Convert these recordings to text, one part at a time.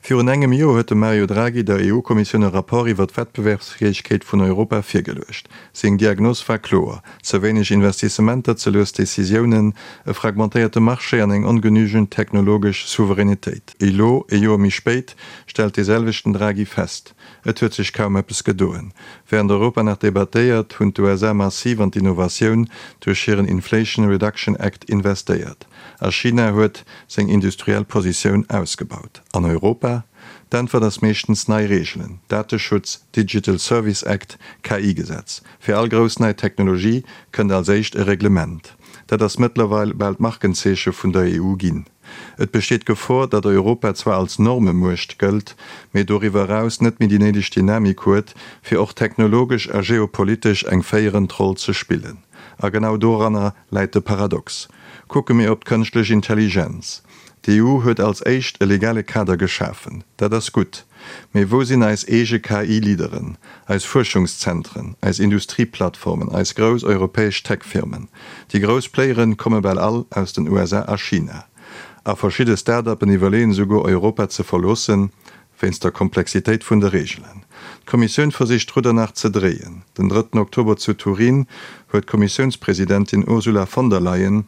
Für en engem Joer huet Mario Draghi der EU-Kommission e Rapport iwwer d'Wettbewerbsfähigkeit vun Europa firgelecht. Seng Diagnos war klar: ze wenig Investissementer, ze los Decisionen, e fragmentéierte Marché an eng ongenügent technologisch Souveränitéit. Ilo, e Joer mi spéit, stel deselwechten Draghi fest. Et huet sich kaum eppes gedoen. Während Europa nach debattéiert, hunn d'USA massiv an d'Innovatioun durch ihren Inflation Reduction Act investiert. A China huet seg industriell Position ausgebaut. An Europa dann war das mechtens nei Regeln: Datenschutz, Digital Service Act, KI-Gesetz. Für all groß nei Technologie kënnt als echt e Reglement, dat das mittlerweile bald Markenzeche vun der EU ginn. Et besteht Gefahr, dat Europa zwar als Norme mucht gëlt, me doriwer raus net mit die nedig Dynamik huet, fir auch technologisch a geopolitisch eng féieren Troll ze spillen. A genau doranner leit de Paradox. Gucke mir op künstliche Intelligenz. Die EU huet als echt e legale Kader geschaffen. Da das gut. Me wo sinn als ege KI-Liederen, als Forschungszentren, als Industrieplattformen, als groß europäisch Tech-Firmen. Die Großplayeren komme bei all aus den USA a China. A verschiedene Start-upen iwwerleen sogar Europa ze verlossen, wenn's der Komplexität vun der Regeln. Kommission versicht danach ze drehen. Den 3. Oktober zu Turin huet Kommissionspräsidentin Ursula von der Leyen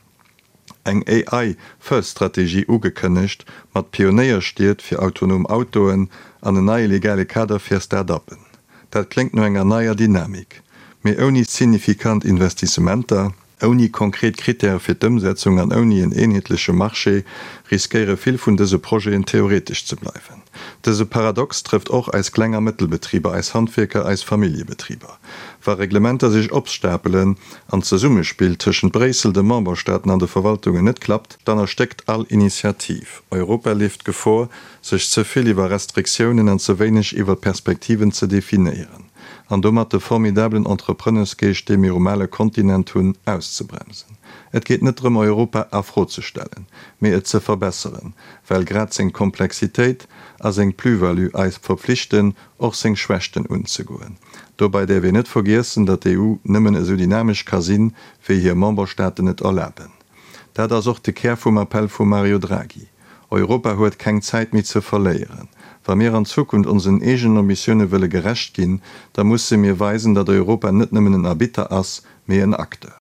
eng AI-First-Strategie ugekënnecht, mat Pioneer steet fir autonom Autoen an e neue legale Kader fir Start-upen. Dat klingt no enger naier Dynamik. Me oni signifikant Investissementer, oni konkret Kriter fir d'Umsetzung an oni en enheitliche Marché riskiere vill vun dese Projekten theoretisch zu bleiben. Dese Paradox trifft auch als klenger Mittelbetrieber, als Handwerker, als Familiebetrieber. War Reglementer sich opstapelen an ze Summe spielt tschen Bresel de Memberstaaten an de Verwaltungen net klappt, dann ersteckt all Initiativ. Europa lebt Gefahr, sich zuviel iwwer Restriktionen an zu wenig iwwer Perspektiven zu definieren. An dummer de formidablen Entrepreneursgeest dem normale Kontinent hun auszubremsen. Et geht net darum, Europa afrozustellen, mir et ze verbessern, weil grad seg Komplexität as eng Plus-Value als verpflichten och seg Schwächten unzugoen. Dobei der wir net vergessen, dat die EU nimmen e so dynamisch Kasin fir hier Memberstaaten net erlaubben. Da das auch de Kehr vom Appell von Mario Draghi. Europa huet keng Zeit mit zu verleieren. Wa mir an Zukunft unseren egener Missionen wille gerecht gin, da muss se mir weisen, dat Europa net nimmen en Arbiter ass, mé en Akte.